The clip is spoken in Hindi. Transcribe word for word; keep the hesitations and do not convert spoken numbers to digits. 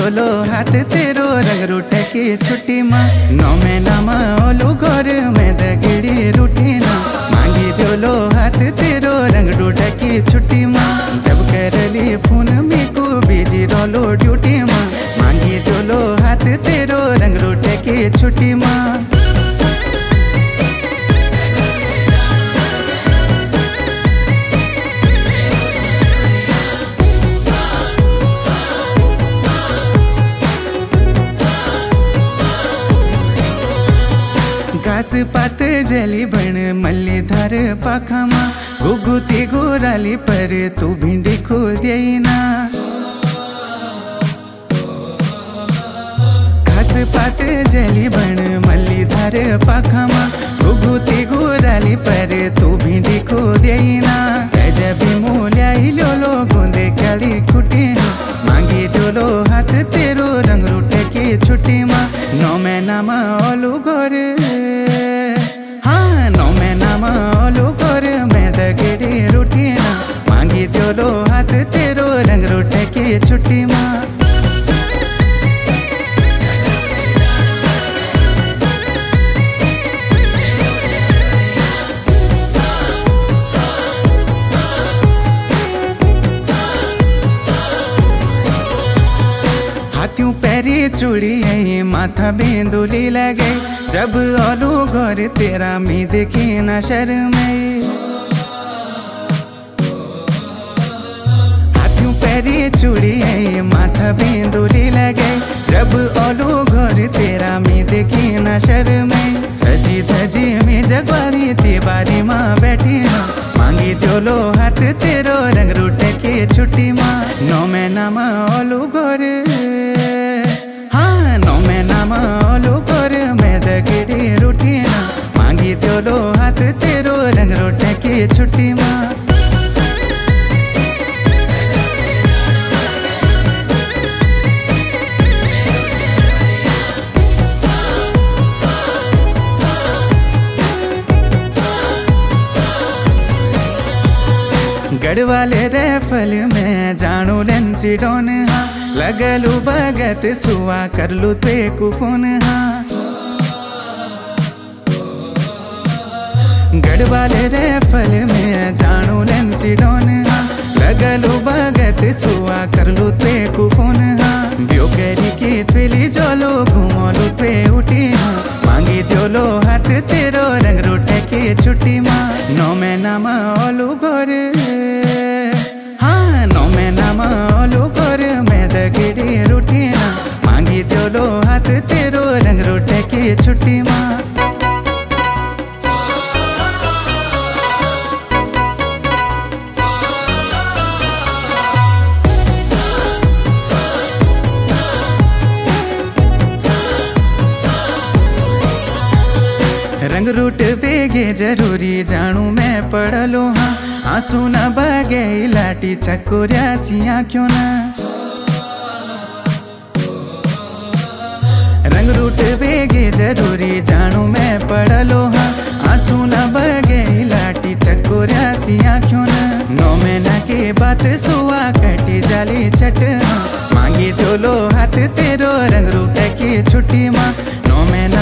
दोलो हाथ तेरो रंग रूटे की छुट्टी माँ नौ में नामा ओलू गोर में दगिड़ी रूटी ना मांगी दोलो हाथ तेरो रंग रूटे की छुट्टी माँ जब करली फोन में को बिजी रोलो ड्यूटी माँ मांगी दोलो हाथ तेरो रंग रूटे की छुट्टी माँ घास पात जली बन मल्ली धार पाखामा गुगुती गोराली पर तू भिंडी खोल देना घास पात जली बन मल्ली धार पाखामा गुगुती गोराली पर तू भिंडी खोल देना जब मूल्या लो गोंदे क्याली खुटी मांगी दोलो हाथ तेरो रंग रूटे की छुट्टी माँ नौ में नामा ओलू गोर हाँ नौ में नामा ओलू गोर में दगिड़ी रूटी ना मांगी दोलो हाथ तेरो रंग रूटे की छुट्टी माँ हाथों पैरी चूड़ी है माथा बेंदुली लगे जब ओलू घर तेरा में देखी न शर्मे हाथों पैरी चूड़ी है माथा बेंदुली लगे जब ओलू घर तेरा में देखी न शर्मे सजी धजी में जगवाली तिवारी माँ बैठी ना मांगी दोलो हाथ तेरो रंग रूटे की छुट्टी माँ नौ में नामा ओलू गोर हाँ नौ में नामा ओलू गोर में दगिड़ी रूटी ना मांगी दोलो हाथ तेरो रंग रूटे की छुट्टी माँ गढ़वाले रेफल में जानू लेंसी डोन हाँ लगलू भगत सुआ करलू ते कुफोन हाँ गढ़वाले रेफल में जानू लेंसी डोन हाँ लगलू भगत सुआ करलू ते कुफोन हाँ ब्योकरी की त्वेली जोलो घुमोलू पे उठी हाँ मांगी दोलो हाथ तेरो रंग रूटे की छुट्टी माँ नौ में नामा ओलू गोर हाँ नौ में नामा ओलू गोर में दगिड़ी रूटी ना मांगी दोलो हाथ तेरो रंग रूटे की छुट्टी माँ रंग रूट वेगे जरूरी जानू मैं पढ़लो हाँ आंसू न बगे लाटी चकोरिया सिया क्यों ना रंग रूट वेगे जरूरी जानू मैं पढ़लो हाँ आंसू न बगे लाटी चकोरिया सिया क्यों ना नौ महीना के बात सुआ कटी जाली चट हाँ मांगी दोलो हाथ तेरो रंग रूट की छुट्टी माँ नौ महीना